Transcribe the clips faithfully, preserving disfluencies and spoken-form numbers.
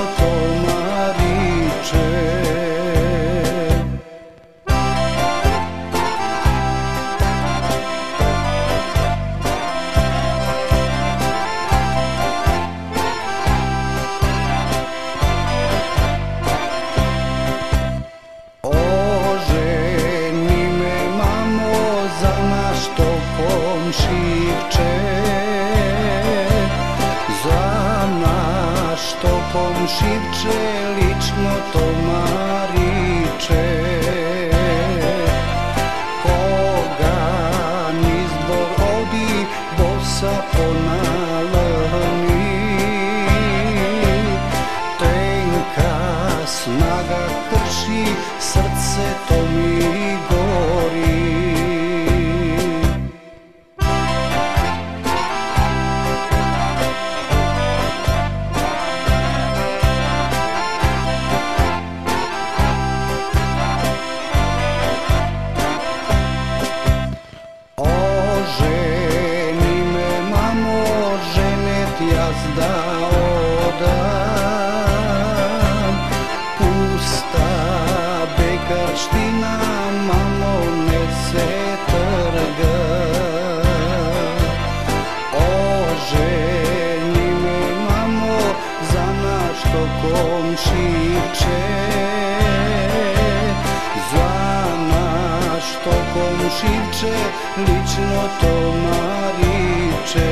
to mariče. Komšivče, za naš to komšivče, lično to mariče. Koga niz dvor odi, bosa ponalani, tenka snaga krši, srce to mi gori. Da odam pusta bekarština, mamo ne se trga. Oženi me mamo za naš to komšivče, za naš to komšivče, lično to mariče.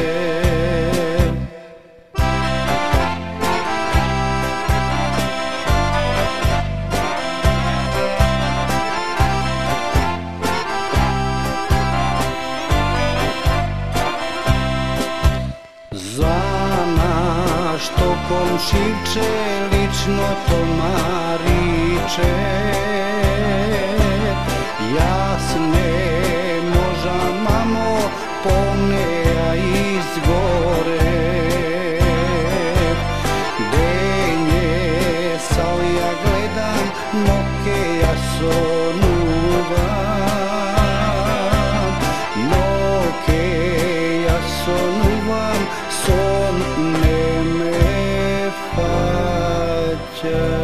Za naš to komšivče, lično to mariče. Jasne moža mamo, poneja iz gore. Denje salja gledam, noke ja sonuvam, noke ja sonuvam, son ne me faća.